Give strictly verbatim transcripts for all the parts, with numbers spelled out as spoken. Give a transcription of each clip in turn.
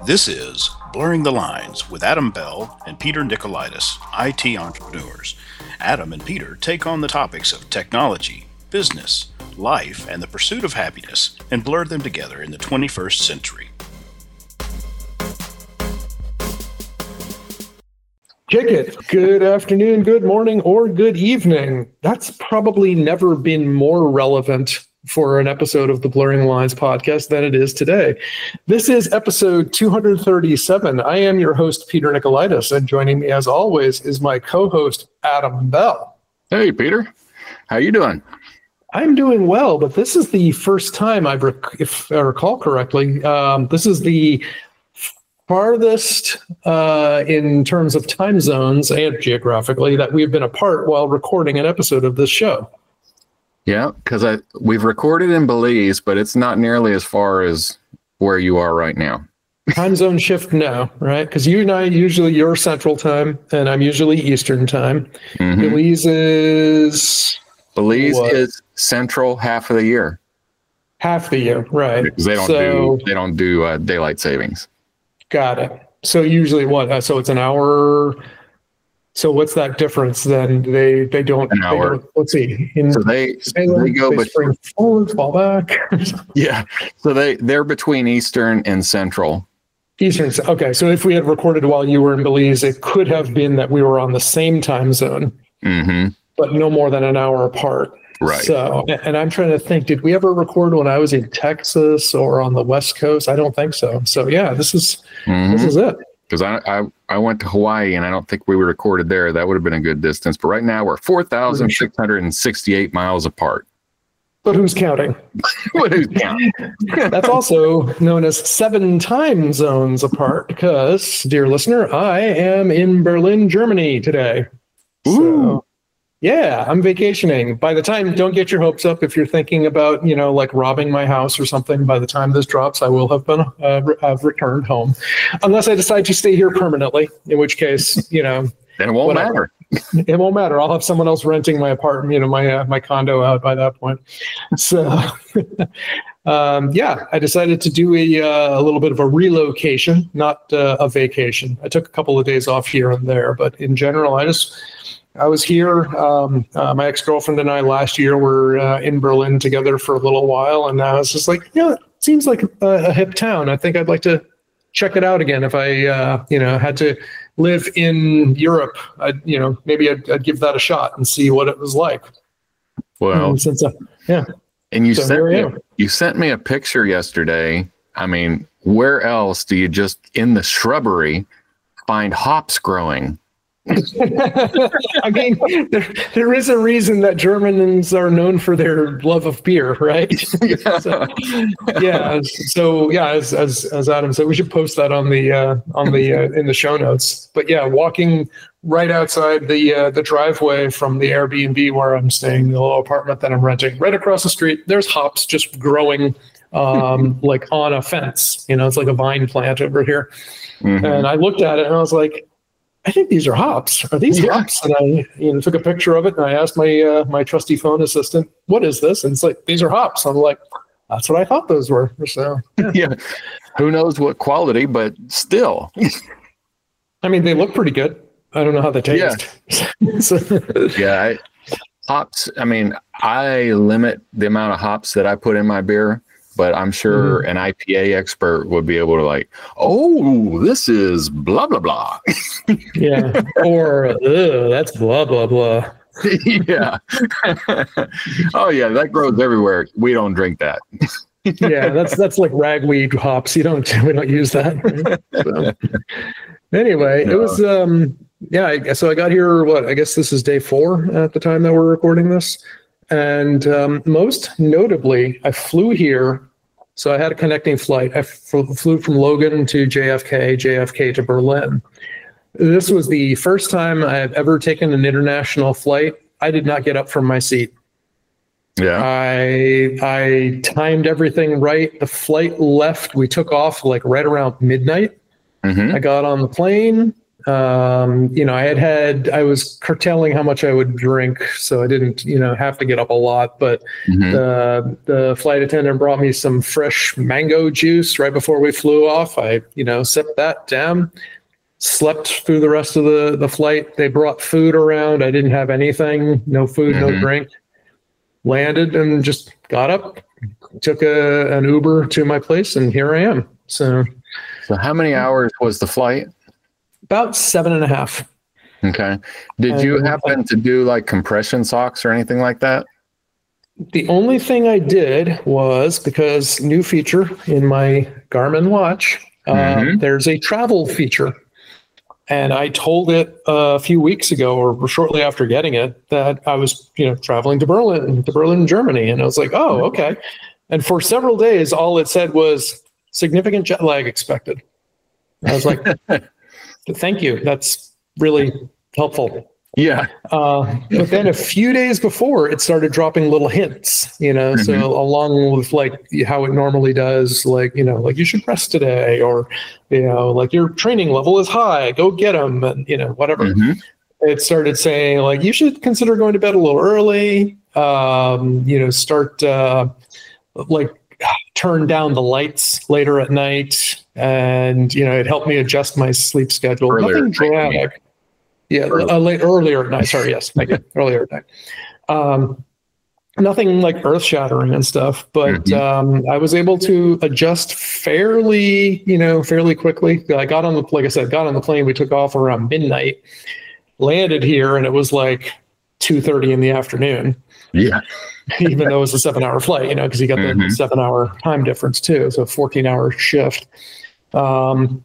This is Blurring the Lines with Adam Bell and Peter Nicolaitis, I T entrepreneurs. Adam and Peter take on the topics of technology, business, life, and the pursuit of happiness and blur them together in the twenty-first century. Kick it. Good afternoon, good morning, or good evening. That's probably never been more relevant for an episode of the Blurring Lines podcast than it is today. This is episode two hundred thirty-seven. I am your host, Peter Nicolaitis, and joining me as always is my co-host, Adam Bell. Hey, Peter. How you doing? I'm doing well, but this is the first time I've, rec- if I recall correctly, um, this is the farthest uh, in terms of time zones and geographically that we've been apart while recording an episode of this show. Yeah, because I we've recorded in Belize, but it's not nearly as far as where you are right now. Time zone shift, no, right? Because you and I, usually you're Central Time, and I'm usually Eastern Time. Mm-hmm. Belize is... Belize what? is Central half of the year. Half the year, right. Because they don't so, do, they don't do uh, daylight savings. Got it. So usually what? Uh, so it's an hour... So what's that difference then? They they don't. An hour. They don't, let's see. In, so they they, they go they between forward, fall back. Yeah. So they they're between Eastern and Central. Eastern. Okay. So if we had recorded while you were in Belize, it could have been that we were on the same time zone, mm-hmm. but no more than an hour apart. Right. So, and I'm trying to think, did we ever record when I was in Texas or on the West Coast? I don't think so. So yeah, this is mm-hmm. this is it. Because I, I I went to Hawaii and I don't think we were recorded there. That would have been a good distance. But right now we're four thousand six hundred sixty-eight miles apart. But who's counting? But who's counting? That's also known as seven time zones apart because, dear listener, I am in Berlin, Germany today. Ooh. So, yeah, I'm vacationing. By the time, don't get your hopes up if you're thinking about, you know, like robbing my house or something. By the time this drops, I will have been uh, re- have returned home, unless I decide to stay here permanently. In which case, you know, then it won't whatever. matter. It won't matter. I'll have someone else renting my apartment, you know, my uh, my condo out by that point. So, um, yeah, I decided to do a uh, a little bit of a relocation, not uh, a vacation. I took a couple of days off here and there, but in general, I just. I was here. Um, uh, my ex-girlfriend and I last year were uh, in Berlin together for a little while, and now it's just like, yeah, it seems like a, a hip town. I think I'd like to check it out again. If I, uh, you know, had to live in Europe, I'd, you know, maybe I'd, I'd give that a shot and see what it was like. Well, and since, uh, yeah. And you so sent me, you sent me a picture yesterday. I mean, where else do you just in the shrubbery find hops growing? I mean, there, there is a reason that Germans are known for their love of beer, right? Yeah. so, yeah. So yeah, as, as as Adam said, we should post that on the uh, on the uh, in the show notes. But yeah, walking right outside the uh, the driveway from the Airbnb where I'm staying, the little apartment that I'm renting, right across the street, there's hops just growing um, like on a fence. You know, it's like a vine plant over here. Mm-hmm. And I looked at it and I was like, I think these are hops. Are these yeah. hops? And I, you know, took a picture of it and I asked my uh, my trusty phone assistant, "What is this?" And it's like, "These are hops." I'm like, "That's what I thought those were." So yeah, yeah. Who knows what quality, but still. I mean, they look pretty good. I don't know how they taste. Yeah, so, yeah. I, hops. I mean, I limit the amount of hops that I put in my beer. But I'm sure mm-hmm. an I P A expert would be able to like, oh, this is blah, blah, blah. Yeah. Or, that's blah, blah, blah. Yeah. Oh, yeah. That grows everywhere. We don't drink that. Yeah. That's that's like ragweed hops. You don't, we don't use that. So, anyway, no. It was, um, yeah. I, so I got here, what, I guess this is day four at the time that we're recording this. And um, most notably, I flew here. So I had a connecting flight. I f- flew from Logan to J F K, J F K to Berlin. This was the first time I have ever taken an international flight. I did not get up from my seat. Yeah. I I timed everything right. The flight left. We took off like right around midnight. Mm-hmm. I got on the plane. Um, you know, I had had, I was curtailing how much I would drink, so I didn't, you know, have to get up a lot. But mm-hmm. the the flight attendant brought me some fresh mango juice right before we flew off. I, you know, sipped that down, slept through the rest of the, the flight. They brought food around. I didn't have anything, no food, mm-hmm. no drink. Landed and just got up, took a, an Uber to my place, and here I am. So, so how many hours was the flight? About seven and a half. Okay. Did and you happen to do like compression socks or anything like that? The only thing I did was, because new feature in my Garmin watch, mm-hmm. uh, there's a travel feature. And I told it a few weeks ago, or shortly after getting it, that I was, you know, traveling to Berlin, to Berlin, Germany. And I was like, oh, okay. And for several days, all it said was significant jet lag expected. And I was like, thank you. That's really helpful. Yeah. Uh, but then a few days before, it started dropping little hints, you know, mm-hmm. so along with like how it normally does, like, you know, like you should rest today, or, you know, like your training level is high, go get them, and, you know, whatever. Mm-hmm. It started saying like, you should consider going to bed a little early, um, you know, start uh, like turn down the lights later at night. And, you know, it helped me adjust my sleep schedule. Earlier, Nothing dramatic. Yeah, uh, late, earlier at night. Sorry, yes, thank you. Earlier at night. Um, nothing like earth-shattering and stuff, but mm-hmm. um, I was able to adjust fairly, you know, fairly quickly. I got on the, like I said, got on the plane. We took off around midnight, landed here, and it was like two thirty in the afternoon. Yeah. Even though it was a seven-hour flight, you know, because you got mm-hmm. the seven-hour time difference too, so fourteen-hour shift. Um,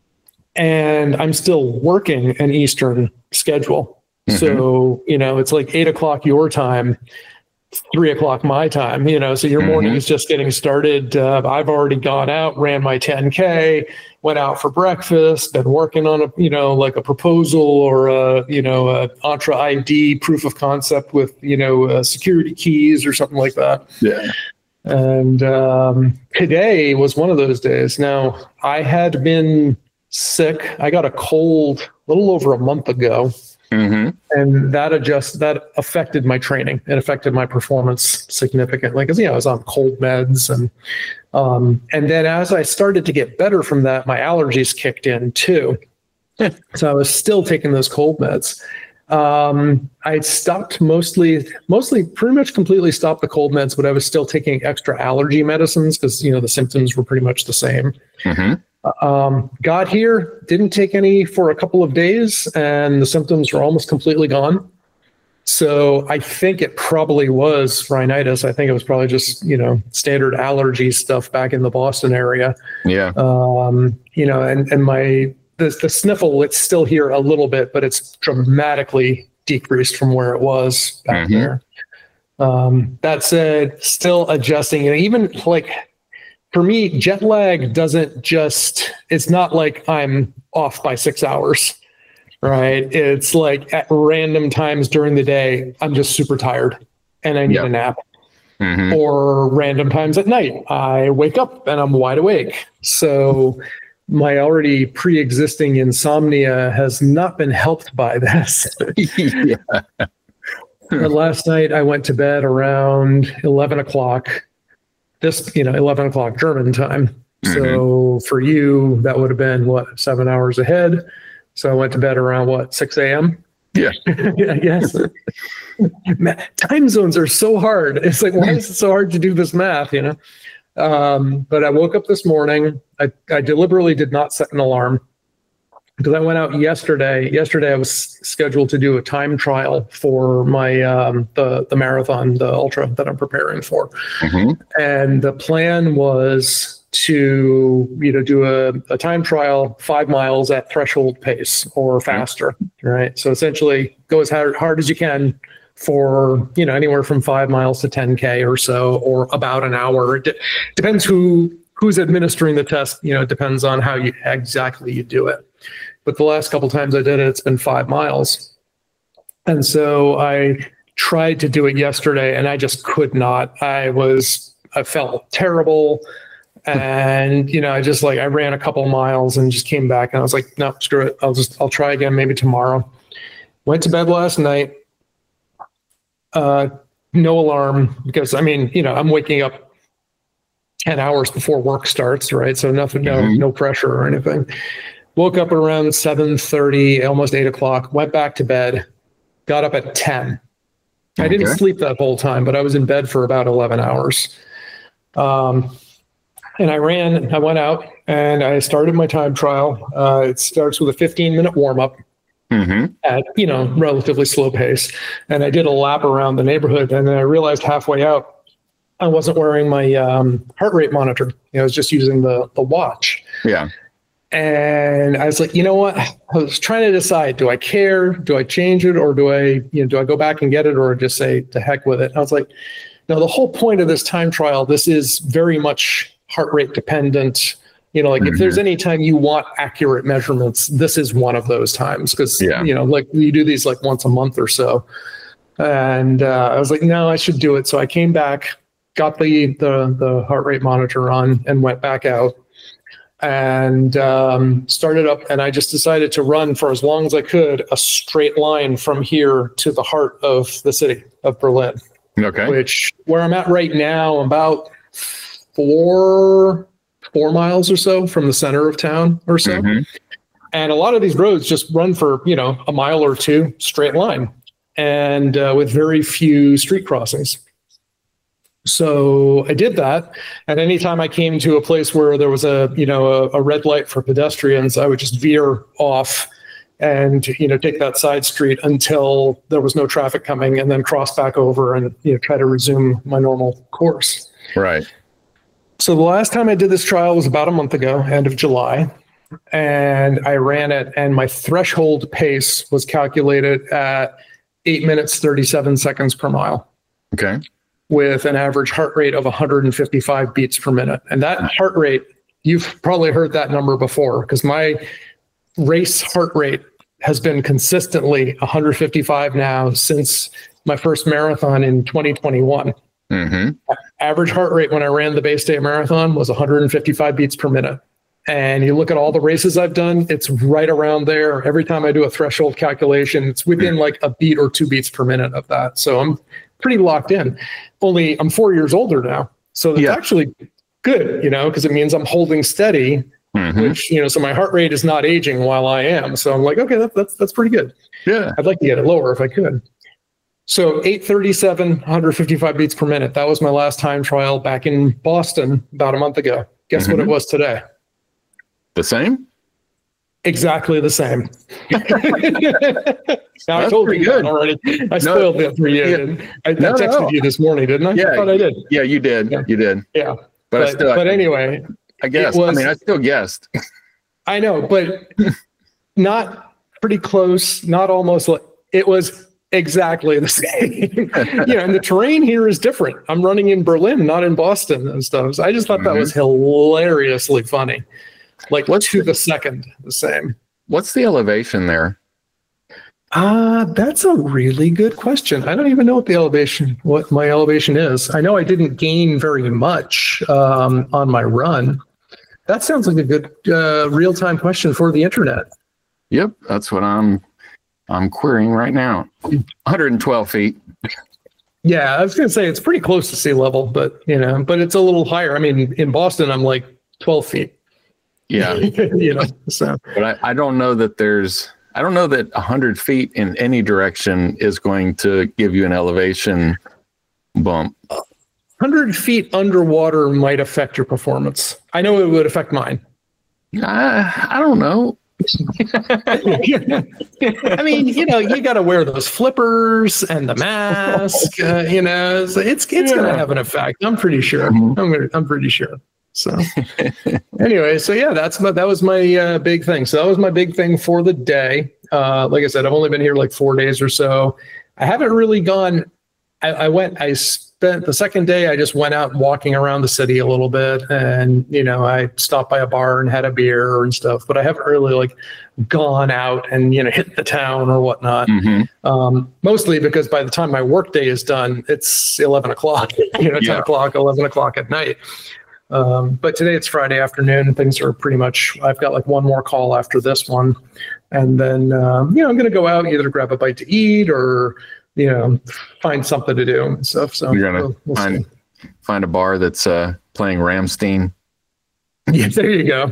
and I'm still working an Eastern schedule. Mm-hmm. So, you know, it's like eight o'clock your time, three o'clock my time, you know, so your mm-hmm. morning is just getting started. Uh, I've already gone out, ran my ten K, went out for breakfast, been working on a, you know, like a proposal or a, you know, a Entra I D proof of concept with, you know, uh, security keys or something like that. Yeah. And um, today was one of those days. Now, I had been sick. I got a cold a little over a month ago. Mm-hmm. And that adjust that affected my training. It affected my performance significantly because, you know, I was on cold meds. And um, and then as I started to get better from that, my allergies kicked in too. So I was still taking those cold meds. Um, I stopped mostly, mostly pretty much completely stopped the cold meds, but I was still taking extra allergy medicines because, you know, the symptoms were pretty much the same. Mm-hmm. Um, got here, didn't take any for a couple of days, and the symptoms were almost completely gone. So I think it probably was rhinitis. I think it was probably just, you know, standard allergy stuff back in the Boston area. Yeah. Um, you know, and, and my, the, the sniffle, it's still here a little bit, but it's dramatically decreased from where it was back mm-hmm. there. Um, that said, still adjusting, and even like, for me, jet lag doesn't just, it's not like I'm off by six hours, right? It's like at random times during the day, I'm just super tired and I need yep. a nap. Mm-hmm. Or random times at night, I wake up and I'm wide awake. So my already pre-existing insomnia has not been helped by this. yeah. But last night I went to bed around eleven o'clock. This, you know, eleven o'clock German time. Mm-hmm. So for you, that would have been what, seven hours ahead. So I went to bed around what, six a.m. Yeah, I guess. Time zones are so hard. It's like, why is it so hard to do this math? You know. Um, but I woke up this morning. I, I deliberately did not set an alarm because I went out yesterday. Yesterday, I was scheduled to do a time trial for my um, the the marathon, the ultra that I'm preparing for. Mm-hmm. And the plan was to, you know, do a, a time trial five miles at threshold pace or faster, mm-hmm. right? So essentially, go as hard, hard as you can for, you know, anywhere from five miles to ten K or so, or about an hour. It de- depends who who's administering the test. You know, it depends on how you exactly you do it. But the last couple times I did it, it's been five miles. And so I tried to do it yesterday and I just could not. I was, I felt terrible. And, you know, I just like, I ran a couple miles and just came back and I was like, no, screw it. I'll just, I'll try again maybe tomorrow. Went to bed last night. Uh, no alarm because, I mean, you know, I'm waking up ten hours before work starts, right? So nothing, no, mm-hmm. no pressure or anything. Woke up around seven thirty, almost eight o'clock, went back to bed, got up at ten. Okay. I didn't sleep that whole time, but I was in bed for about eleven hours. Um, and I ran, I went out and I started my time trial. Uh, it starts with a fifteen minute warm up mm-hmm. at, you know, relatively slow pace. And I did a lap around the neighborhood. And then I realized halfway out, I wasn't wearing my um, heart rate monitor. You know, I was just using the, the watch. Yeah. And I was like, you know what? I was trying to decide, do I care? Do I change it? Or do I, you know, do I go back and get it or just say to heck with it? I was like, no, the whole point of this time trial, this is very much heart rate dependent. You know, like mm-hmm. if there's any time you want accurate measurements, this is one of those times. Cause yeah. you know, like you do these like once a month or so. And uh, I was like, no, I should do it. So I came back, got the, the, the heart rate monitor on and went back out. And um, started up, and I just decided to run for as long as I could a straight line from here to the heart of the city of Berlin. Okay. Which where I'm at right now, about four four miles or so from the center of town or so. Mm-hmm. And a lot of these roads just run for, you know, a mile or two straight line, and uh, with very few street crossings. So I did that. And anytime I came to a place where there was a, you know, a, a red light for pedestrians, I would just veer off and, you know, take that side street until there was no traffic coming and then cross back over and, you know, try to resume my normal course. Right. So the last time I did this trial was about a month ago, end of July. And I ran it and my threshold pace was calculated at eight minutes, thirty-seven seconds per mile. Okay. With an average heart rate of one hundred fifty-five beats per minute. And that heart rate, you've probably heard that number before because my race heart rate has been consistently one hundred fifty-five now since my first marathon in twenty twenty-one. Mm-hmm. Average heart rate when I ran the Bay State Marathon was one hundred fifty-five beats per minute. And you look at all the races I've done, it's right around there. Every time I do a threshold calculation, it's within like a beat or two beats per minute of that. So I'm pretty locked in. Only I'm four years older now. So it's yeah. actually good, you know, because it means I'm holding steady, mm-hmm. which, you know, so my heart rate is not aging while I am. So I'm like, okay, that, that's, that's pretty good. Yeah. I'd like to get it lower if I could. So eight thirty-seven, one hundred fifty-five beats per minute. That was my last time trial back in Boston about a month ago. Guess mm-hmm. what it was today? The same? Exactly the same. now, That's I told you good. already. I spoiled no, that for you. Yeah. I, I no, texted no. you this morning, didn't I? Yeah, I thought I did. Yeah, you did. Yeah. You did. Yeah. But, but, I still, but I, anyway. I guess. Was, I mean, I still guessed. I know, but not pretty close, not almost. Like, it was exactly the same. you know, and the terrain here is different. I'm running in Berlin, not in Boston and stuff. So I just thought mm-hmm. that was hilariously funny. Like what's to the, the second the same. What's the elevation there? Uh, that's a really good question. I don't even know what the elevation, what my elevation is. I know I didn't gain very much um, on my run. That sounds like a good uh, real-time question for the internet. Yep, that's what I'm I'm querying right now. one hundred twelve feet. Yeah, I was going to say it's pretty close to sea level, but you know, but it's a little higher. I mean, in Boston, I'm like twelve feet. Yeah. you know, so. But I, I don't know that there's, I don't know that one hundred feet in any direction is going to give you an elevation bump. one hundred feet underwater might affect your performance. I know it would affect mine. I, I don't know. I mean, you know, you got to wear those flippers and the mask, uh, you know, so it's, it's yeah. going to have an effect. I'm pretty sure. Mm-hmm. I'm gonna, I'm pretty sure. So anyway, so yeah, that's my, that was my uh, big thing. So that was my big thing for the day. Uh, like I said, I've only been here like four days or so. I haven't really gone. I, I went, I spent the second day, I just went out walking around the city a little bit and, you know, I stopped by a bar and had a beer and stuff, but I haven't really like gone out and, you know, hit the town or whatnot. Mm-hmm. Um, mostly because by the time my work day is done, it's eleven o'clock, you know, ten yeah. o'clock, eleven o'clock at night. Um, but today it's Friday afternoon, and things are pretty much. I've got like one more call after this one, and then um, you know I'm going to go out either grab a bite to eat or you know find something to do and stuff. So you're gonna we'll, we'll find see. find a bar that's uh, playing Rammstein. Yeah, there you go.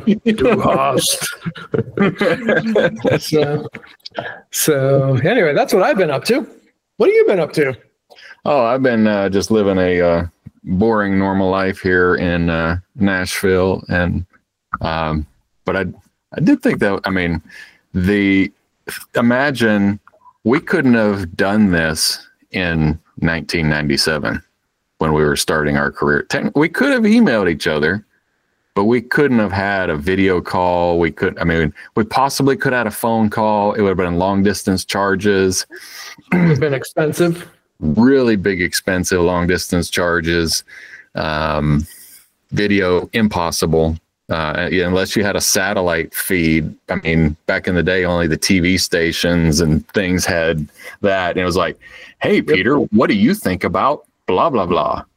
so, so anyway, that's what I've been up to. What have you been up to? Oh, I've been uh, just living a uh, boring, normal life here in uh, Nashville, and um, but I I did think that I mean the imagine we couldn't have done this in nineteen ninety-seven when we were starting our career. We could have emailed each other. But we couldn't have had a video call. We could, I mean, we possibly could have had a phone call. It would have been long distance charges. It would have been expensive. Really big, expensive long distance charges. Um, video, impossible. Uh, yeah, unless you had a satellite feed. I mean, back in the day, only the T V stations and things had that. And it was like, hey, Peter, what do you think about blah, blah, blah?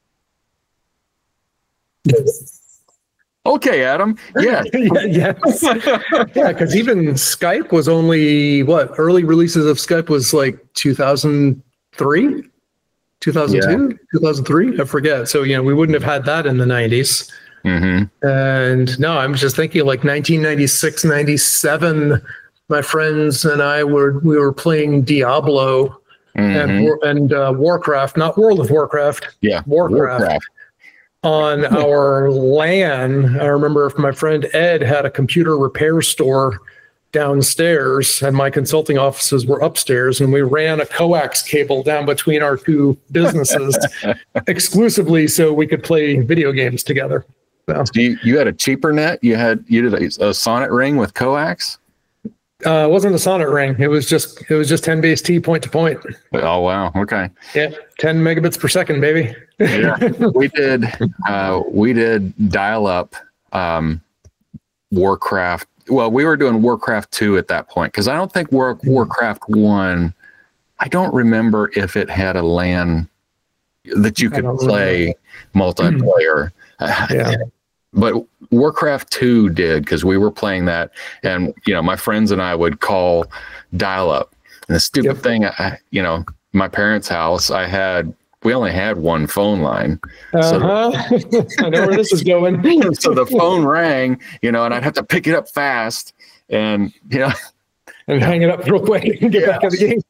Yes. Okay, Adam. Yeah. yeah yes. Yeah, because even Skype was only, what, early releases of Skype was like two thousand three, two thousand two, yeah. two thousand three? I forget. So, you know, we wouldn't have had that in the nineties. Mm-hmm. And no, I'm just thinking like nineteen ninety-six, ninety-seven, my friends and I were, we were playing Diablo mm-hmm. and, and uh, Warcraft, not World of Warcraft. Yeah. Warcraft. Warcraft. On our LAN. I remember if my friend Ed had a computer repair store downstairs and my consulting offices were upstairs, and we ran a coax cable down between our two businesses exclusively so we could play video games together. So, so you, you had a cheaper net? You had you did a, a Sonnet ring with coax? Uh, it wasn't a Sonnet ring. It was just it was just ten base T point to point. Oh wow! Okay. Yeah, ten megabits per second, baby. Yeah, we did. Uh, we did dial up um, Warcraft. Well, we were doing Warcraft two at that point because I don't think War, Warcraft one. I don't remember if it had a LAN that you could play remember. multiplayer. Yeah. But Warcraft two did because we were playing that, and you know my friends and I would call dial-up. And the stupid yep. thing, I, you know, my parents' house, I had we only had one phone line. Uh-huh. So, I know where this is going. So the phone rang, you know, and I'd have to pick it up fast, and you know, and hang it up real quick and get yeah. back in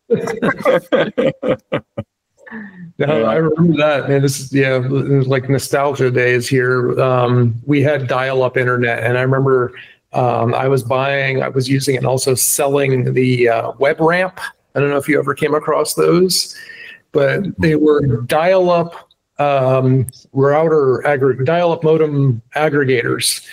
the game. No, I remember that, man. This is yeah, it was like nostalgia days here. Um, we had dial-up internet, and I remember um, I was buying, I was using and also selling the uh, WebRamp. I don't know if you ever came across those, but they were dial-up um, router aggregate, dial-up modem aggregators.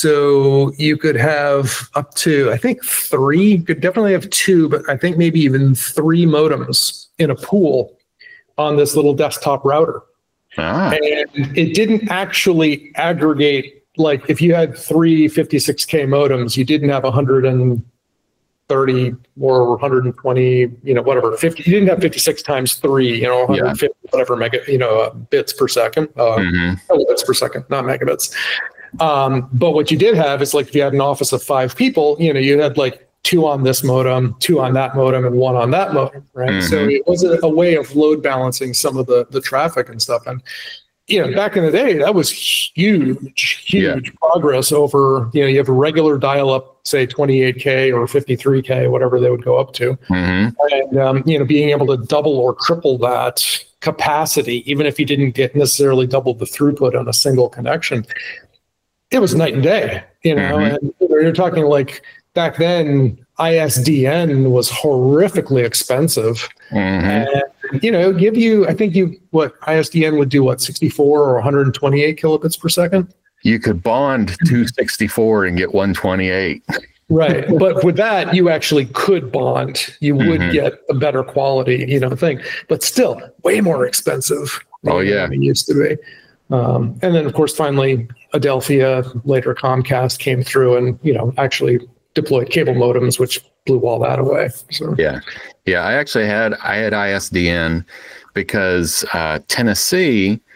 So you could have up to, I think, three. You could definitely have two, but I think maybe even three modems in a pool on this little desktop router. Ah. And it didn't actually aggregate, like if you had three fifty-six K modems, you didn't have one hundred thirty or one hundred twenty, you know, whatever, fifty, you didn't have fifty-six times three, you know, one hundred fifty, yeah. whatever, mega, you know, uh, bits per second, uh, mm-hmm. bits per second, not megabits. Um, but what you did have is like, if you had an office of five people, you know, you had like two on this modem, two on that modem, and one on that modem, right? Mm-hmm. So it was a, a way of load balancing some of the, the traffic and stuff. And, you know, back in the day, that was huge, huge yeah. progress over, you know, you have a regular dial-up, say twenty-eight K or fifty-three K, whatever they would go up to. Mm-hmm. And, um, you know, being able to double or triple that capacity, even if you didn't get necessarily double the throughput on a single connection, it was night and day, you know, mm-hmm. and you're talking like, back then, I S D N was horrifically expensive. Mm-hmm. And, you know, give you, I think you, what, I S D N would do, what, sixty-four or one hundred twenty-eight kilobits per second? You could bond two sixty-four and get one twenty-eight. Right. But with that, you actually could bond. You would mm-hmm. get a better quality, you know, thing. But still, way more expensive. Oh, yeah. It used to be. Um, and then, of course, finally, Adelphia, later Comcast, came through and, you know, actually deployed cable modems, which blew all that away. So yeah, yeah. I actually had I had I S D N because uh, Tennessee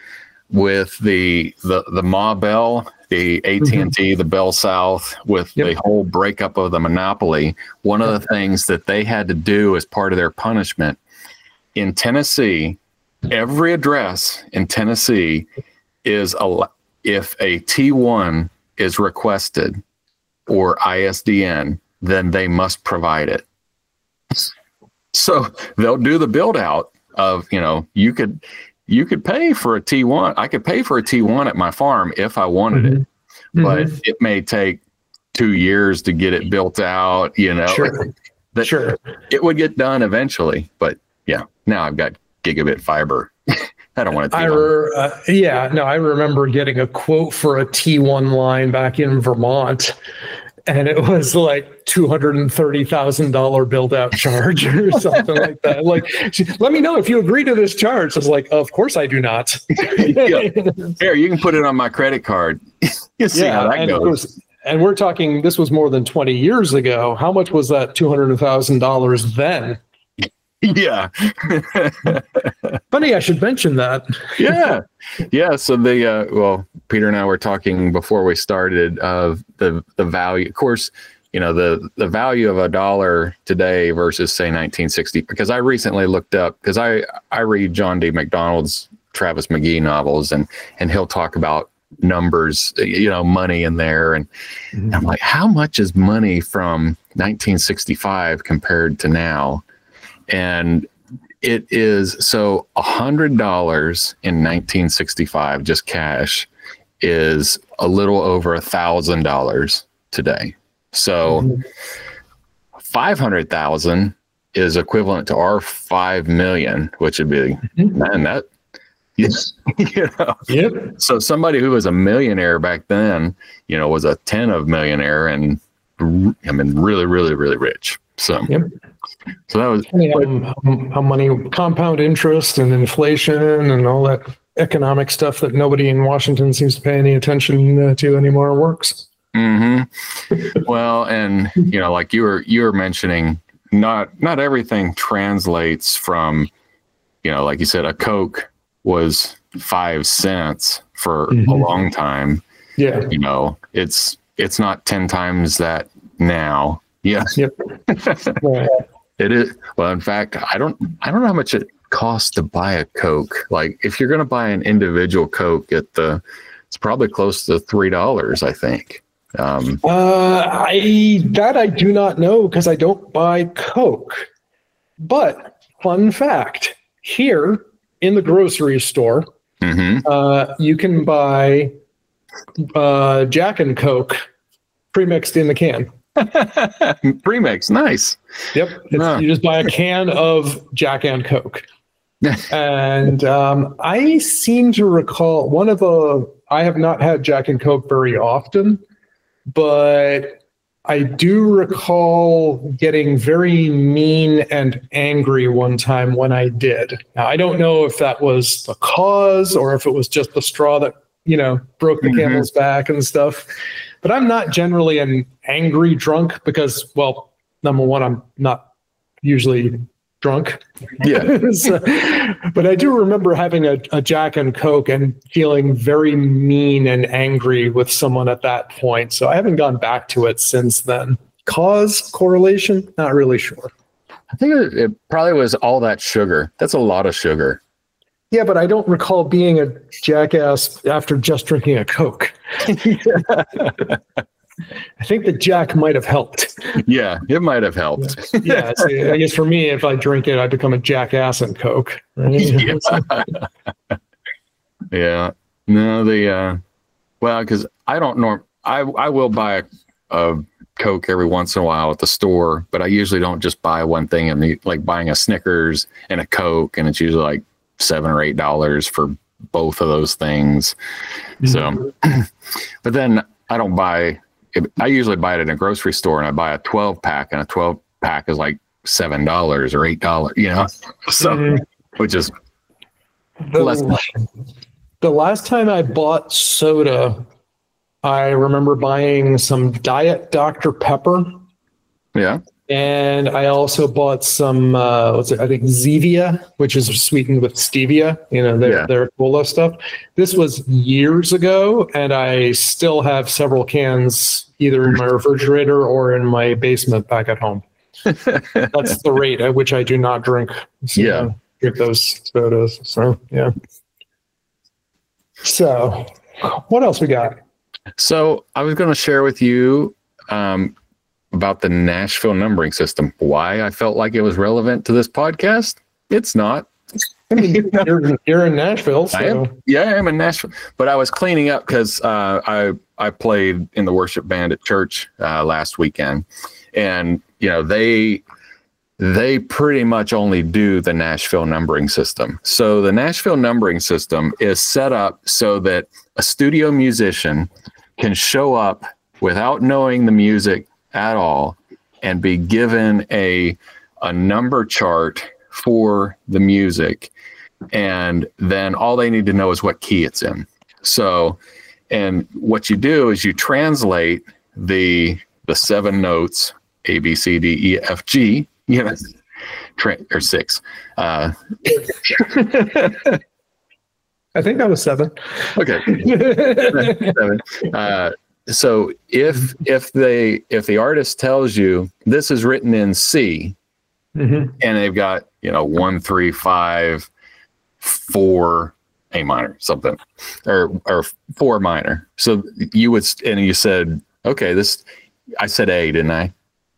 with the the the Ma Bell, the A T and T, mm-hmm. the Bell South, with yep. the whole breakup of the monopoly, one of the things that they had to do as part of their punishment in Tennessee, every address in Tennessee is a, if a T one is requested or I S D N, then they must provide it. So they'll do the build out of, you know, you could you could pay for a T one. I could pay for a T one at my farm if I wanted mm-hmm. it, but mm-hmm. it may take two years to get it built out, you know. Sure. That, sure. It would get done eventually, but yeah, now I've got gigabit fiber. I don't want to. I re- uh, yeah, no, I remember getting a quote for a T one line back in Vermont, and it was like two hundred and thirty thousand dollar build out charge or something like that. Like, she, let me know if you agree to this charge. I was like, of course I do not. Yeah. Here, you can put it on my credit card. You see yeah, how that and goes. Was, and we're talking, this was more than twenty years ago. How much was that two hundred thousand dollars then? Yeah. Funny, I should mention that. Yeah. Yeah. So the, uh, well, Peter and I were talking before we started of the, the value, of course, you know, the, the value of a dollar today versus say nineteen sixty, because I recently looked up, because I, I read John D. McDonald's Travis McGee novels, and, and he'll talk about numbers, you know, money in there. And mm-hmm. I'm like, how much is money from nineteen sixty-five compared to now? And it is, so a hundred dollars in nineteen sixty-five, just cash, is a little over a thousand dollars today. So mm-hmm. five hundred thousand is equivalent to our five million, which would be, mm-hmm. man, that, you know, yep. So somebody who was a millionaire back then, you know, was a ten of millionaire, and I mean, really, really, really rich. So, yep. So that was um, how money, compound interest and inflation and all that economic stuff that nobody in Washington seems to pay any attention uh, to anymore works. Mm-hmm. Well, and you know, like you were you were mentioning, not not everything translates from, you know, like you said, a Coke was five cents for mm-hmm. a long time. Yeah, you know, it's it's not ten times that now. Yeah. Yep. It is. Well, in fact, I don't, I don't know how much it costs to buy a Coke. Like if you're going to buy an individual Coke at the, it's probably close to three dollars, I think. Um, uh, I, that I do not know because I don't buy Coke, but fun fact, here in the grocery store, mm-hmm. uh, you can buy, uh, Jack and Coke pre-mixed in the can. Premix, nice. Yep. Huh. You just buy a can of Jack and Coke. And um, I seem to recall one of the, I have not had Jack and Coke very often, but I do recall getting very mean and angry one time when I did. Now, I don't know if that was the cause or if it was just the straw that, you know, broke the mm-hmm. camel's back and stuff. But I'm not generally an angry drunk because, well, number one, I'm not usually drunk. Yeah. So, but I do remember having a, a Jack and Coke and feeling very mean and angry with someone at that point. So I haven't gone back to it since then. Cause, correlation? Not really sure. I think it, it probably was all that sugar. That's a lot of sugar. Yeah, but I don't recall being a jackass after just drinking a Coke. I think the Jack might have helped. Yeah, it might have helped. Yeah, so I guess for me, if I drink it, I become a jackass and Coke. Right? Yeah. Yeah. No, the uh, well, because I don't norm. I I will buy a, a Coke every once in a while at the store, but I usually don't just buy one thing and the, like buying a Snickers and a Coke, and it's usually like seven or eight dollars for both of those things. Mm-hmm. So, but then I don't buy. I usually buy it in a grocery store, and I buy a twelve pack, and a twelve pack is like seven dollars or eight dollars. You know, so mm-hmm. which is the, less. The last time I bought soda, I remember buying some Diet Doctor Pepper. Yeah. And I also bought some, uh, what's it? I think Zevia, which is sweetened with stevia, you know, their, Yeah. their cola stuff. This was years ago, and I still have several cans either in my refrigerator or in my basement back at home. That's the rate at which I do not drink. So, Yeah. drink those sodas. So, yeah. So, what else we got? So I was going to share with you um, about the Nashville numbering system. Why I felt like it was relevant to this podcast? It's not. I mean, you're, you're in Nashville, so I am, yeah, I am in Nashville. But I was cleaning up because uh, I I played in the worship band at church uh, last weekend, and you know they they pretty much only do the Nashville numbering system. So the Nashville numbering system is set up so that a studio musician can show up without knowing the music at all and be given a a number chart for the music, and then all they need to know is what key it's in. So, and what you do is you translate the the seven notes A, B, C, D, E, F, G, you know, tra- or six. Uh, I think that was seven. okay. Seven. Uh, so if if they if the artist tells you this is written in C, Mm-hmm. and they've got, you know, one, three, five, four, A minor, something, or or four minor. So you would, and you said, okay, this, I said A, didn't I?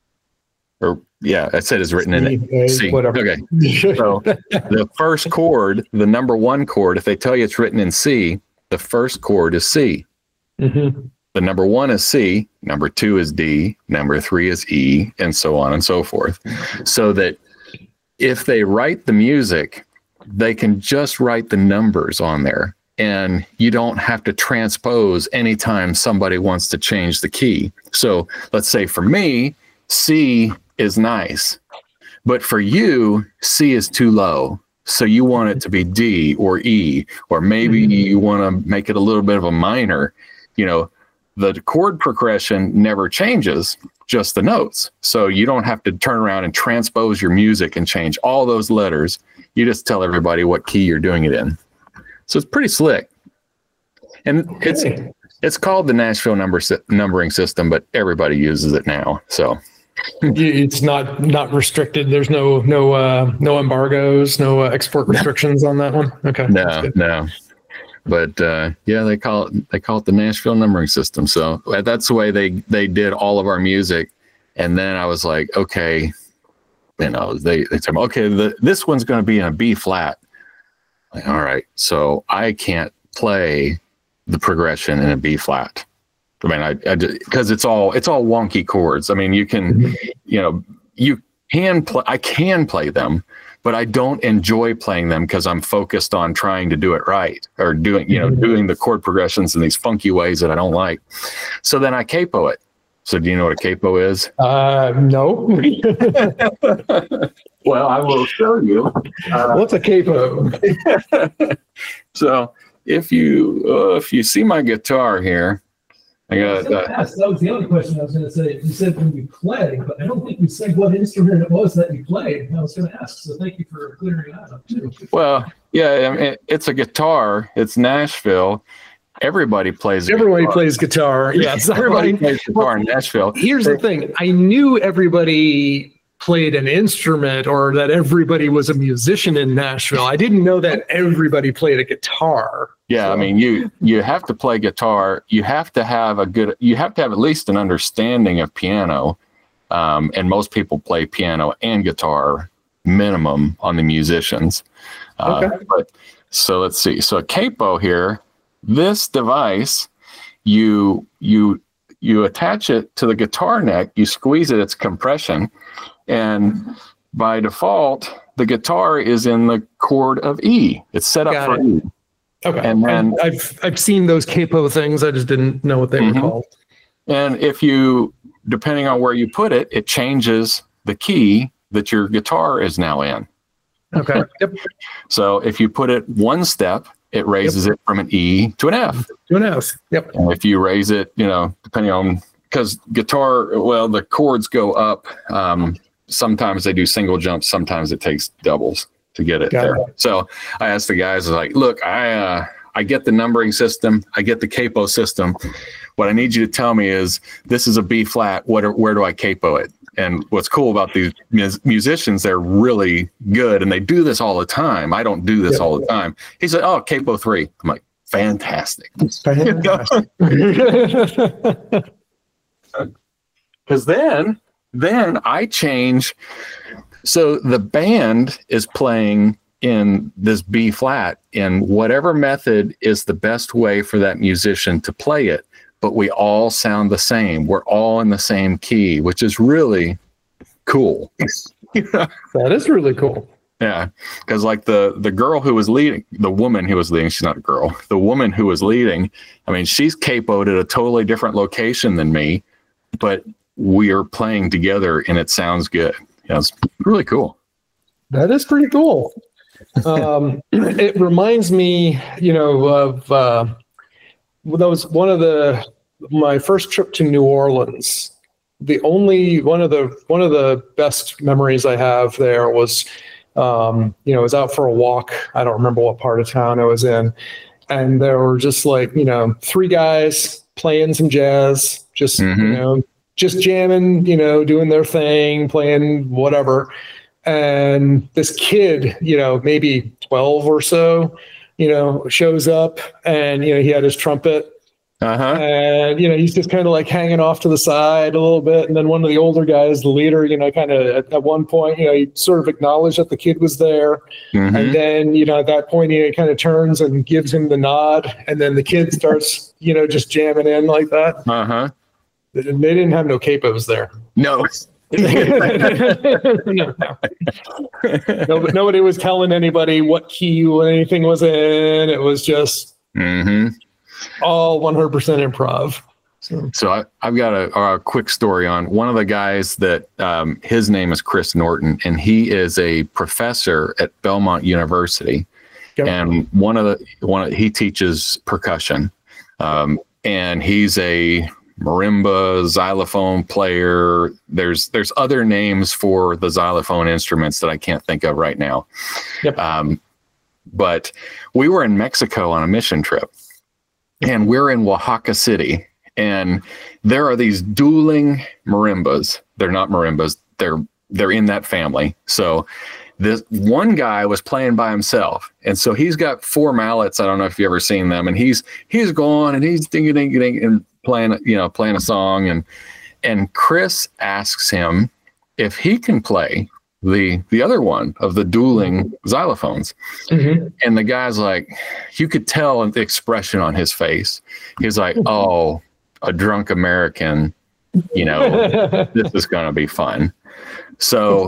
Or yeah, I said it's written in C, A, C. whatever. Okay. So the first chord, the number one chord, if they tell you it's written in C, the first chord is C. Mm-hmm. The number one is C, number two is D, number three is E, and so on and so forth. So that if they write the music, they can just write the numbers on there, and you don't have to transpose anytime somebody wants to change the key. So let's say for me, C is nice, but for you, C is too low. So you want it to be D or E, or maybe mm-hmm. you want to make it a little bit of a minor, you know. The chord progression never changes, just the notes. So you don't have to turn around and transpose your music and change all those letters. You just tell everybody what key you're doing it in. So it's pretty slick. And okay. it's it's called the Nashville number numbering system, but everybody uses it now. So it's not not restricted. There's no no uh, no embargoes, no uh, export restrictions on that one. Okay. No, no. But uh, yeah, they call it they call it the Nashville numbering system. So that's the way they they did all of our music. And then I was like, okay, you know, they they said, okay, the, this one's going to be in a B flat. Like, all right, so I can't play the progression in a B flat. I mean, I because it's all it's all wonky chords. I mean, you can, mm-hmm. you know, you can play. I can play them, but I don't enjoy playing them because I'm focused on trying to do it right, or doing, you know, mm-hmm. doing the chord progressions in these funky ways that I don't like. So then I capo it. So do you know what a capo is? Uh, no. Well, I will show you. Uh, What's a capo? So if you uh, if you see my guitar here, I got. Uh, that was the other question I was going to say. You said when you play, but I don't think you said what instrument it was that you played. I was going to ask, so thank you for clearing that up too. Well, yeah, I mean, it's a guitar. It's Nashville. Everybody plays. Everybody guitar. plays guitar. Yes, everybody, everybody plays guitar in Nashville. Here's the thing: I knew everybody played an instrument, or that everybody was a musician in Nashville. I didn't know that everybody played a guitar. Yeah, so. I mean, you you have to play guitar. You have to have a good. You have to have at least an understanding of piano, um, and most people play piano and guitar minimum on the musicians. Uh, okay. But so let's see. So a capo here. This device, you you you attach it to the guitar neck. You squeeze it. It's compression, and by default, the guitar is in the chord of E. It's set up Got for it. E. Okay. And then I've I've seen those capo things. I just didn't know what they mm-hmm. were called. And if you, depending on where you put it, it changes the key that your guitar is now in. Okay. Yep. So if you put it one step, it raises yep. it from an E to an F. To an F. Yep. And if you raise it, you know, depending on because guitar, well, the chords go up. Um, sometimes they do single jumps. Sometimes it takes doubles to get it Got there. it. So I asked the guys, I was like, look, I, uh, I get the numbering system. I get the capo system. What I need you to tell me is this is a B flat. What, are, where do I capo it? And what's cool about these mus- musicians, they're really good and they do this all the time. I don't do this Yeah. all the time. He said, oh, capo three. I'm like, fantastic. Fantastic. Because then, then I change. So the band is playing in this B flat in whatever method is the best way for that musician to play it. But we all sound the same. We're all in the same key, which is really cool. That is really cool. Yeah, because like the the girl who was leading, the woman who was leading, she's not a girl. The woman who was leading, I mean, she's capoed at a totally different location than me, but we are playing together and it sounds good. Yeah, it's really cool. That is pretty cool. Um, it reminds me, you know, of uh, that was one of the my first trip to New Orleans. The only one of the one of the best memories I have there was, um, you know, I was out for a walk. I don't remember what part of town I was in, and there were just like, you know, three guys playing some jazz, just Mhm. you know, just jamming, you know, doing their thing, playing whatever. And this kid, you know, maybe twelve or so, you know, shows up and, you know, he had his trumpet Uh-huh. and, you know, he's just kind of like hanging off to the side a little bit. And then one of the older guys, the leader, you know, kind of at, at one point, you know, he sort of acknowledged that the kid was there. Mhm. And then, you know, at that point, he kind of turns and gives him the nod. And then the kid starts, you know, just jamming in like that. Uh-huh. They didn't have no capos there. No. no, no. Nobody, nobody was telling anybody what key anything was in. It was just Mm-hmm. all one hundred percent improv. So, So I, I've got a, a quick story on one of the guys that um, his name is Chris Norton, and he is a professor at Belmont University. Yep. And one of the one of, he teaches percussion, um, and he's a marimba, xylophone player. There's there's other names for the xylophone instruments that I can't think of right now. Yep. Um, but we were in Mexico on a mission trip, and we're in Oaxaca City, and there are these dueling marimbas. They're not marimbas. They're they're in that family. So this one guy was playing by himself, and so he's got four mallets. I don't know if you've ever seen them, and he's he's going and he's ding ding ding and playing, you know, playing a song, and and Chris asks him if he can play the the other one of the dueling xylophones. mm-hmm. And the guy's like, you could tell the expression on his face. He's like, oh, a drunk American, you know, this is going to be fun. So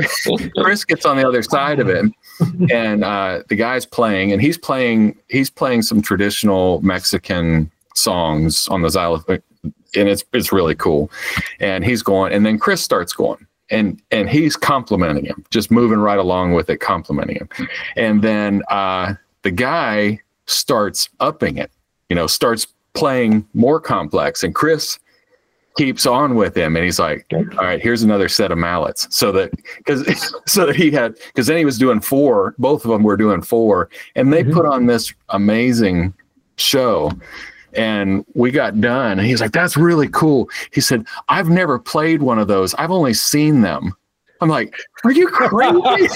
Chris gets on the other side of it, and uh, the guy's playing, and he's playing, he's playing some traditional Mexican songs on the xylophone, and it's it's really cool. And he's going, and then Chris starts going, and and he's complimenting him, just moving right along with it, complimenting him. And then uh, the guy starts upping it, you know, starts playing more complex, and Chris keeps on with him, and he's like, all right, here's another set of mallets. So that because so that he had, because then he was doing four, both of them were doing four, and they Mhm. put on this amazing show. And we got done, and he's like, that's really cool. He said, I've never played one of those. I've only seen them. I'm like, are you crazy?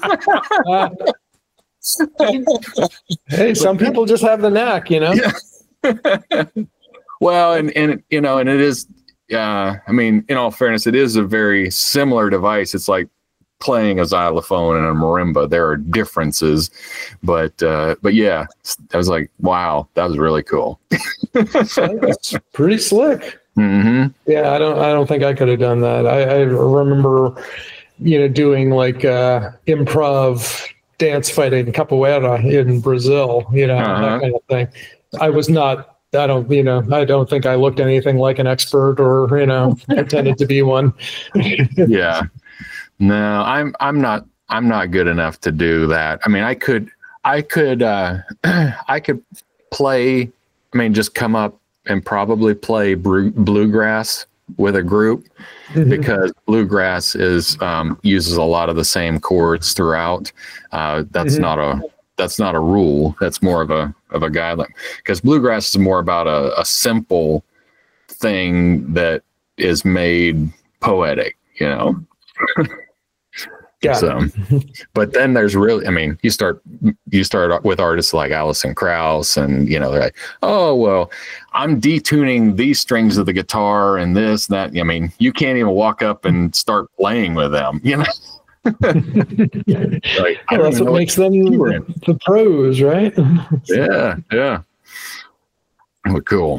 Hey, some people just have the knack, you know. Yeah. Well, and and you know, and it is. Uh, I mean, in all fairness, it is a very similar device. It's like playing a xylophone and a marimba. There are differences, but uh, but yeah, I was like, wow, that was really cool. It's pretty slick. Mm-hmm. Yeah, I don't I don't think I could have done that. I, I remember, you know, doing like uh, improv dance fighting capoeira in Brazil, you know, Uh-huh. that kind of thing. I was not. I don't, you know, I don't think I looked anything like an expert or, you know, pretended to be one. Yeah. No, I'm I'm not I'm not good enough to do that. I mean, I could I could uh I could play, I mean, just come up and probably play bru- bluegrass with a group, mm-hmm. because bluegrass is um, uses a lot of the same chords throughout. Uh, that's mm-hmm. not a that's not a rule. That's more of a of a guideline, because bluegrass is more about a, a simple thing that is made poetic, you know. Yeah. So, but then there's really, I mean, you start, you start with artists like Alison Krauss, and, you know, they're like, oh, well, I'm detuning these strings of the guitar and this, that. I mean, you can't even walk up and start playing with them, you know? Like, well, that's what makes what them the, the pros, right? Yeah. Yeah. Well, cool.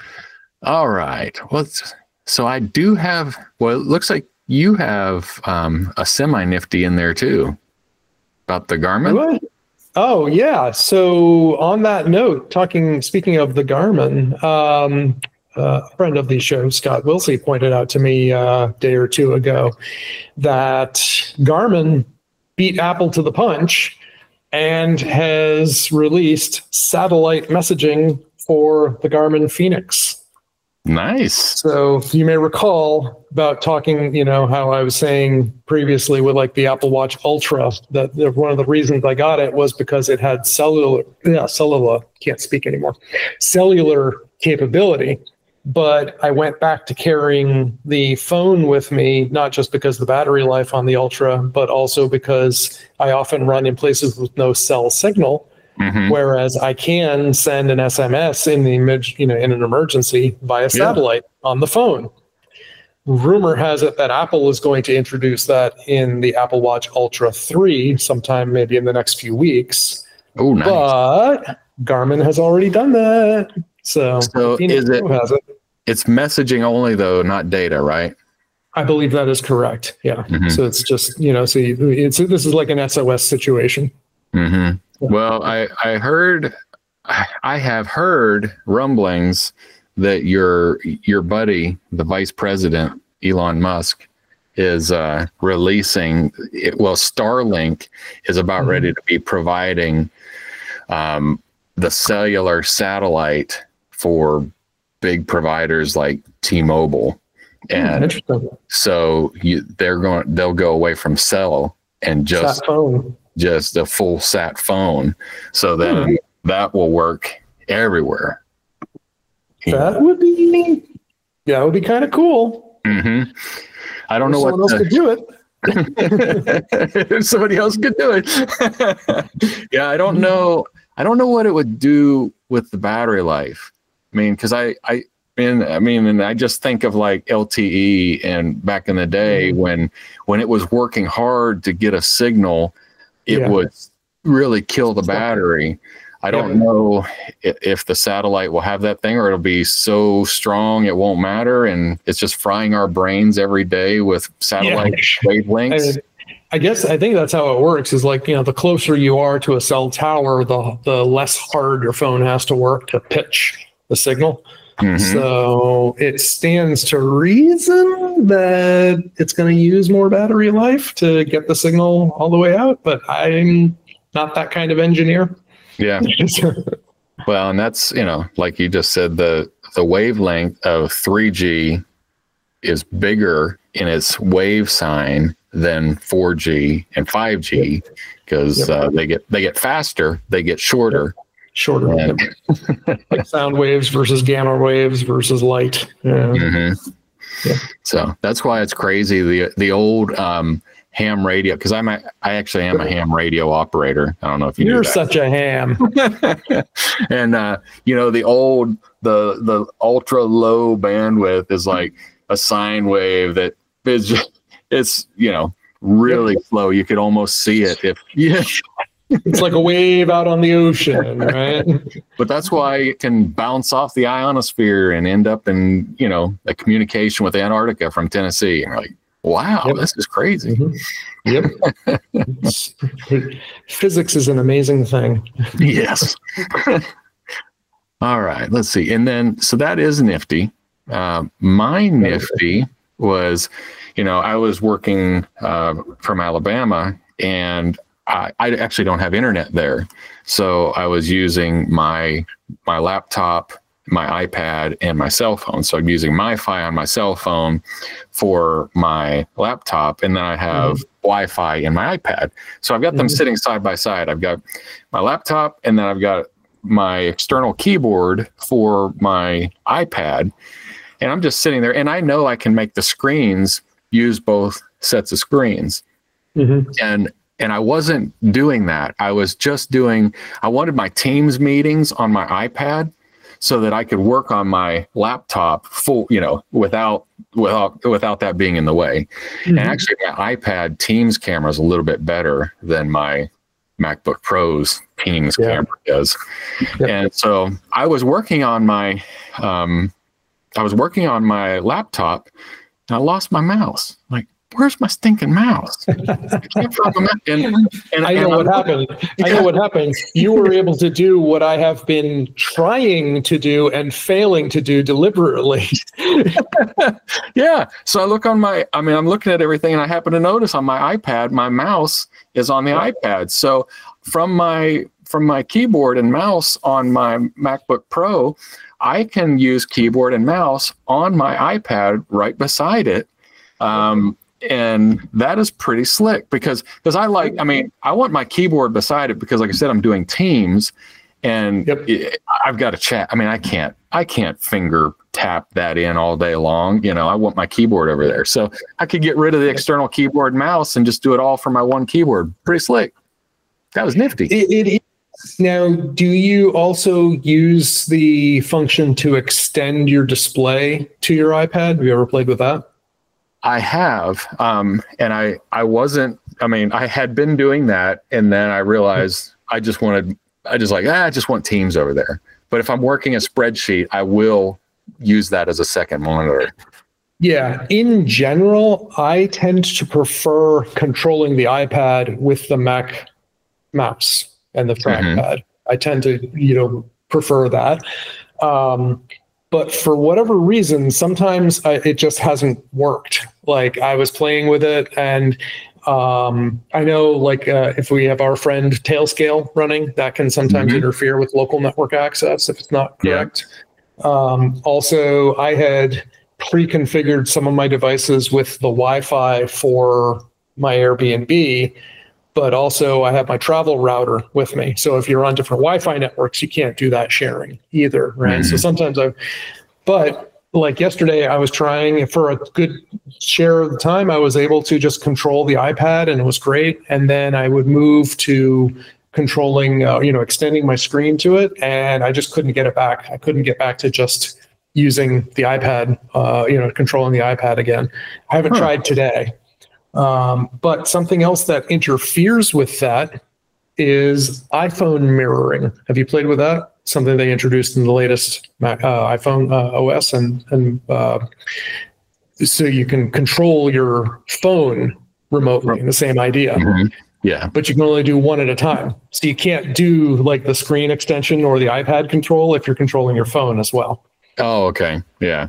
All right. Well, so I do have, well, it looks like you have um, a semi-nifty in there too, about the Garmin. What? Oh yeah. So on that note, talking, speaking of the Garmin, um, uh, a friend of the show, Scott Wilsey, pointed out to me uh, a day or two ago that Garmin beat Apple to the punch and has released satellite messaging for the Garmin Fenix. Nice. So you may recall about talking, you know, how I was saying previously with like the Apple Watch Ultra, that that one of the reasons I got it was because it had cellular, yeah, cellular, can't speak anymore, cellular capability. But I went back to carrying the phone with me, not just because of the battery life on the Ultra, but also because I often run in places with no cell signal. Mm-hmm. Whereas I can send an S M S in the image, you know, in an emergency via satellite yeah. on the phone. Rumor has it that Apple is going to introduce that in the Apple Watch Ultra three sometime maybe in the next few weeks. Oh, nice. But Garmin has already done that. So, so is it, has it, it's messaging only though, not data, right? I believe that is correct. Yeah. Mm-hmm. So it's just, you know, so you, it's, this is like an S O S situation. Mm-hmm. Well, I, I heard, I have heard rumblings that your your buddy, the vice president, Elon Musk, is uh, releasing, it, well, Starlink is about mm-hmm. ready to be providing um, the cellular satellite for big providers like T-Mobile. And mm, so you, they're going, they'll go away from cell and just just a full sat phone. So then hmm. that will work everywhere. That would be, yeah, it would be kind of cool. Mm-hmm. I don't if know what else the, could do it. If somebody else could do it. Yeah, I don't know. I don't know what it would do with the battery life. I mean, because I, I, and I mean, and I just think of like L T E and back in the day mm. when when it was working hard to get a signal, it yeah. would really kill the battery. I don't yeah. know if, if the satellite will have that thing, or it'll be so strong it won't matter, and it's just frying our brains every day with satellite yeah. wavelengths. I, I guess I think that's how it works. Is like, you know, the closer you are to a cell tower, the the less hard your phone has to work to pitch the signal. Mm-hmm. So it stands to reason that it's going to use more battery life to get the signal all the way out. But I'm not that kind of engineer. Yeah. Well, and that's, you know, like you just said, the the wavelength of three G is bigger in its wave sign than four G and five G because yep. uh, they get they get faster, they get shorter. Yep. Shorter, and, like sound waves versus gamma waves versus light. Yeah. Mm-hmm. Yeah. So that's why it's crazy. The the old um, ham radio, because I'm a, I actually am a ham radio operator. I don't know if you You're knew that. Such a ham. And uh, you know, the old the the ultra low bandwidth is like a sine wave that is just, it's, you know, really yep. slow. You could almost see it if yeah. It's like a wave out on the ocean, right? But that's why it can bounce off the ionosphere and end up in, you know, a communication with Antarctica from Tennessee. And you're like, wow, yep. this is crazy. Mm-hmm. Yep. Physics is an amazing thing. Yes. All right, let's see. And then, so that is nifty. Uh, my nifty was, you know, I was working uh, from Alabama, and I, I actually don't have internet there. So I was using my my laptop my iPad and my cell phone. So I'm using MiFi on my cell phone for my laptop, and then I have mm-hmm. Wi-Fi in my iPad. So I've got them mm-hmm. sitting side by side. I've got my laptop, and then I've got my external keyboard for my iPad, and I'm just sitting there, and I know I can make the screens use both sets of screens. Mm-hmm. And and I wasn't doing that. I was just doing, I wanted my Teams meetings on my iPad so that I could work on my laptop full, you know, without without without that being in the way. Mm-hmm. And actually my iPad Teams camera is a little bit better than my MacBook Pro's Teams yeah. camera is. Yep. And so I was working on my um I was working on my laptop and I lost my mouse. Like, where's my stinking mouse? I can't find my mouse. And, and, I know and what I'm, happened. I know what happened. You were able to do what I have been trying to do and failing to do deliberately. Yeah. So I look on my, I mean, I'm looking at everything, and I happen to notice on my iPad, my mouse is on the iPad. So from my from my keyboard and mouse on my MacBook Pro, I can use keyboard and mouse on my iPad right beside it. Um, and that is pretty slick because, because I like, I mean, I want my keyboard beside it because, like I said, I'm doing Teams, and yep. it, I've got to chat. I mean, I can't, I can't finger tap that in all day long. You know, I want my keyboard over there. So I could get rid of the external keyboard and mouse and just do it all from my one keyboard. Pretty slick. That was nifty. It, it is. Now, do you also use the function to extend your display to your iPad? Have you ever played with that? I have, um, and I, I wasn't, I mean, I had been doing that, and then I realized I just wanted, I just like, ah, I just want Teams over there. But if I'm working a spreadsheet, I will use that as a second monitor. Yeah, in general, I tend to prefer controlling the iPad with the Mac mouse and the trackpad. Mm-hmm. I tend to, you know, prefer that. Um, But for whatever reason, sometimes I, it just hasn't worked. Like I was playing with it, and um, I know like uh, if we have our friend Tailscale running, that can sometimes mm-hmm. interfere with local network access if it's not correct. Yeah. Um, also, I had pre-configured some of my devices with the Wi-Fi for my Airbnb, but also I have my travel router with me. So if you're on different Wi-Fi networks, you can't do that sharing either, right? Mm-hmm. So sometimes I, but like yesterday, I was trying for a good share of the time, I was able to just control the iPad, and it was great. And then I would move to controlling, uh, you know, extending my screen to it, and I just couldn't get it back. I couldn't get back to just using the iPad, uh, you know, controlling the iPad again. I haven't huh. tried today. Um, but something else that interferes with that is iPhone mirroring. Have you played with that? Something they introduced in the latest Mac, uh, iPhone uh, O S, and and uh, so you can control your phone remotely. The same idea. Mm-hmm. Yeah, but you can only do one at a time. So you can't do like the screen extension or the iPad control if you're controlling your phone as well. Oh, okay. Yeah.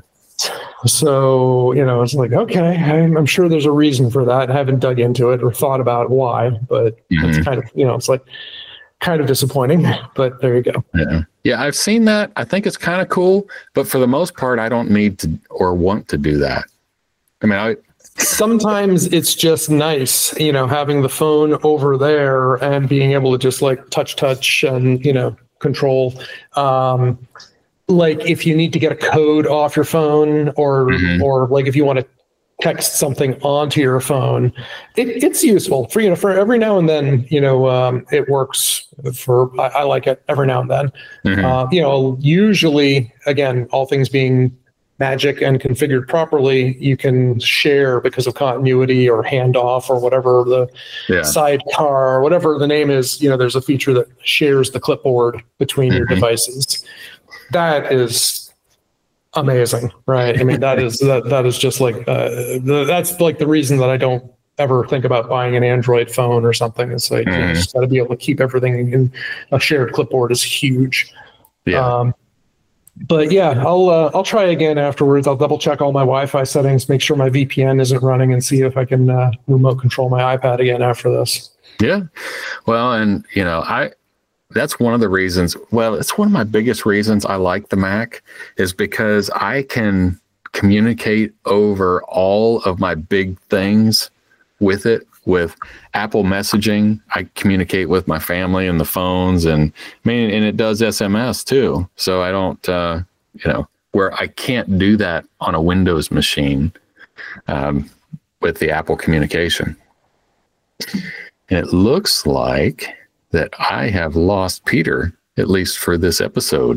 So, you know, it's like, okay, I'm, I'm sure there's a reason for that. I haven't dug into it or thought about why, but mm-hmm. it's kind of, you know, it's like kind of disappointing, but there you go. Yeah. Yeah. I've seen that. I think it's kind of cool, but for the most part, I don't need to or want to do that. I mean, I, sometimes it's just nice, you know, having the phone over there and being able to just like touch, touch and, you know, control, um, like if you need to get a code off your phone or mm-hmm. or like if you want to text something onto your phone, it, it's useful for, you know, for every now and then, you know, um, it works for, I, I like it every now and then. Mm-hmm. Uh, you know, usually, again, all things being magic and configured properly, you can share because of continuity or handoff or whatever the yeah. sidecar, whatever the name is, you know, there's a feature that shares the clipboard between mm-hmm. your devices. That is amazing, right? I mean, that is that that is just like uh, the, that's like the reason that I don't ever think about buying an Android phone or something. It's like mm. you just got to be able to keep everything in a shared clipboard is huge. Yeah. Um, but yeah, I'll uh, I'll try again afterwards. I'll double check all my Wi-Fi settings, make sure my V P N isn't running, and see if I can uh, remote control my iPad again after this. Yeah. Well, and you know, I. that's one of the reasons. Well, it's one of my biggest reasons I like the Mac is because I can communicate over all of my big things with it. With Apple messaging, I communicate with my family and the phones, and I mean, and it does S M S too. So I don't, uh, you know, where I can't do that on a Windows machine um, with the Apple communication. And it looks like that I have lost Peter, at least for this episode.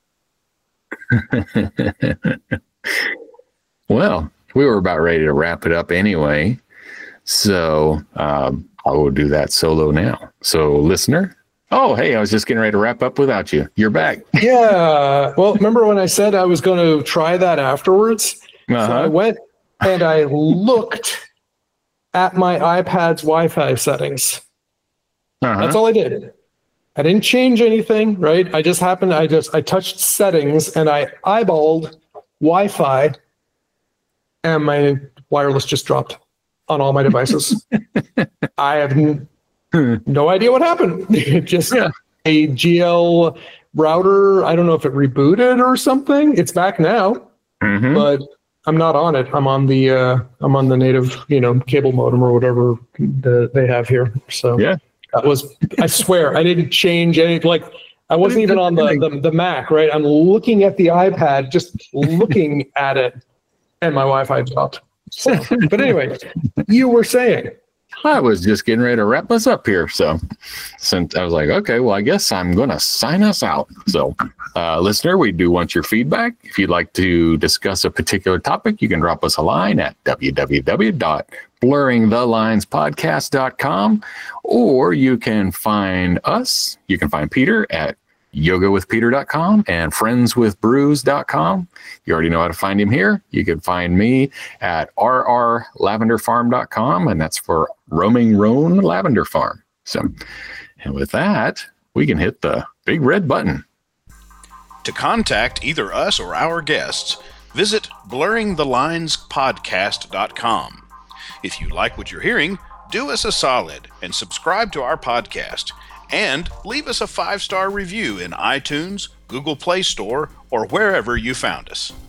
Well, we were about ready to wrap it up anyway. So um, I will do that solo now. So listener, oh, hey, I was just getting ready to wrap up without you. You're back. Yeah. Well, remember when I said I was going to try that afterwards? Uh-huh. So I went and I looked at my iPad's Wi-Fi settings. Uh-huh. That's all I did. I didn't change anything, right? I just happened, I just, I touched settings and I eyeballed Wi-Fi and my wireless just dropped on all my devices. I have n- no idea what happened. Just Yeah. a G L router. I don't know if it rebooted or something. It's back now, Mhm. but I'm not on it. I'm on the uh, I'm on the native, you know, cable modem or whatever the, they have here. So Yeah. that was. I swear I didn't change any. Like I wasn't even on the, the the Mac. Right. I'm looking at the iPad, just looking at it, and my Wi-Fi dropped. So, but anyway, you were saying. I was just getting ready to wrap us up here. So since I was like, okay, well, I guess I'm going to sign us out. So uh, listener, we do want your feedback. If you'd like to discuss a particular topic, you can drop us a line at w w w dot blurring the lines podcast dot com, or you can find us. You can find Peter at yoga with peter dot com and friends with brews dot com. You already know how to find him here. You can find me at r r lavender farm dot com, and that's for Roaming Roan Lavender Farm. So, and with that, we can hit the big red button. To contact either us or our guests, visit blurring the lines podcast dot com. If you like what you're hearing, do us a solid and subscribe to our podcast. And leave us a five-star review in iTunes, Google Play Store, or wherever you found us.